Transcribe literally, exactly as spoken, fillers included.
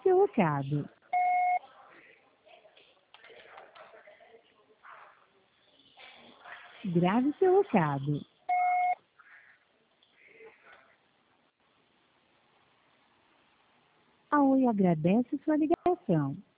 seu recado. Grave seu recado. A Oi agradece sua ligação.